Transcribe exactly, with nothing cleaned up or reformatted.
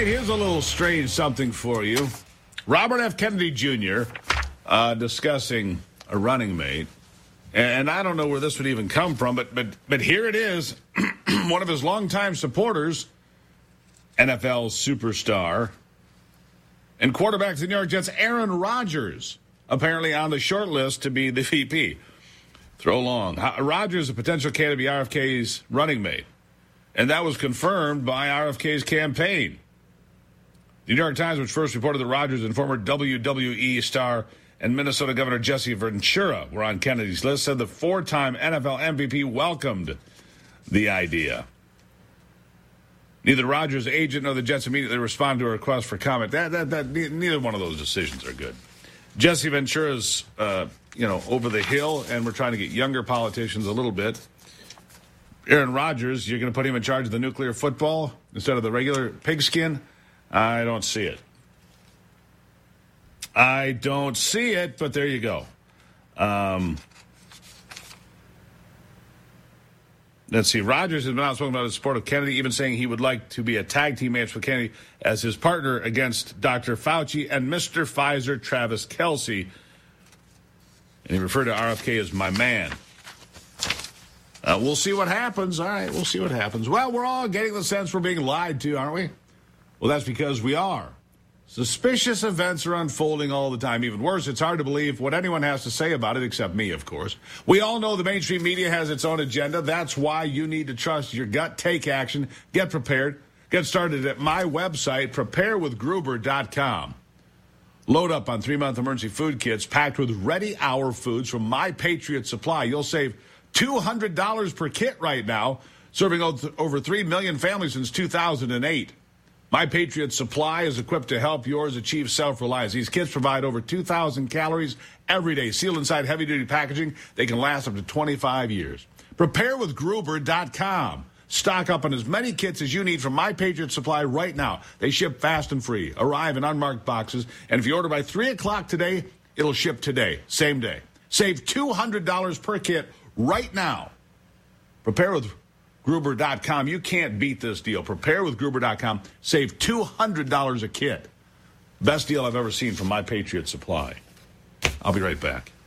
right, here's a little strange something for you. Robert F. Kennedy Junior Uh, discussing a running mate. And I don't know where this would even come from, but but but here it is. One of his longtime supporters, N F L superstar and quarterback of the New York Jets, Aaron Rodgers, apparently on the short list to be the V P. Throw long. Rodgers, a potential candidate to be R F K's running mate. And that was confirmed by R F K's campaign. The New York Times, which first reported that Rodgers and former W W E star and Minnesota Governor Jesse Ventura were on Kennedy's list, said the four-time N F L M V P welcomed the idea. Neither Rodgers' agent nor the Jets immediately responded to a request for comment. That, that, that, neither one of those decisions are good. Jesse Ventura's, uh, you know, over the hill, and we're trying to get younger politicians a little bit. Aaron Rodgers, you're going to put him in charge of the nuclear football instead of the regular pigskin? I don't see it. I don't see it, but there you go. Um, let's see. Rodgers has been outspoken about his support of Kennedy, even saying he would like to be a tag team match with Kennedy as his partner against Doctor Fauci and Mister Pfizer, Travis Kelce. And he referred to R F K as my man. Uh, we'll see what happens. All right, we'll see what happens. Well, we're all getting the sense we're being lied to, aren't we? Well, that's because we are. Suspicious events are unfolding all the time. Even worse, it's hard to believe what anyone has to say about it, except me, of course. We all know the mainstream media has its own agenda. That's why you need to trust your gut, take action, get prepared. Get started at my website, prepare with gruber dot com. Load up on three-month emergency food kits packed with ready-hour foods from My Patriot Supply. You'll save two hundred dollars per kit right now, serving over three million families since two thousand eight. My Patriot Supply is equipped to help yours achieve self-reliance. These kits provide over two thousand calories every day. Sealed inside heavy-duty packaging, they can last up to twenty-five years. prepare with gruber dot com. Stock up on as many kits as you need from My Patriot Supply right now. They ship fast and free, arrive in unmarked boxes, and if you order by three o'clock today, it'll ship today, same day. Save two hundred dollars per kit right now. Prepare with gruber dot com. You can't beat this deal. prepare with gruber dot com. Save two hundred dollars a kit. Best deal I've ever seen from My Patriot Supply. I'll be right back.